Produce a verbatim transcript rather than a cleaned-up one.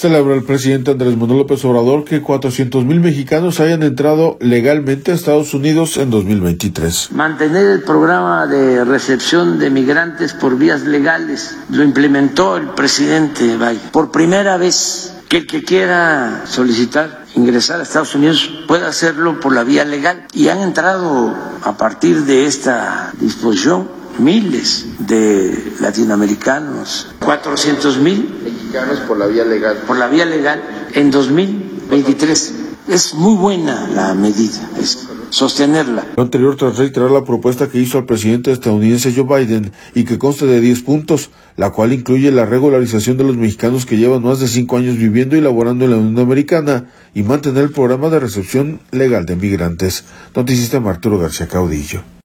Celebra el presidente Andrés Manuel López Obrador que cuatrocientos mil mexicanos hayan entrado legalmente a Estados Unidos en dos mil veintitrés. Mantener el programa de recepción de migrantes por vías legales lo implementó el presidente Biden. Por primera vez, que el que quiera solicitar ingresar a Estados Unidos puede hacerlo por la vía legal. Y han entrado a partir de esta disposición miles de latinoamericanos, cuatrocientos mil mexicanos por la vía legal. Por la vía legal en dos mil veintitrés. Es muy buena la medida, es sostenerla. Lo anterior tras reiterar la propuesta que hizo al presidente estadounidense Joe Biden y que consta de diez puntos, la cual incluye la regularización de los mexicanos que llevan más de cinco años viviendo y laborando en la Unión Americana y mantener el programa de recepción legal de migrantes. Noticista Arturo García Caudillo.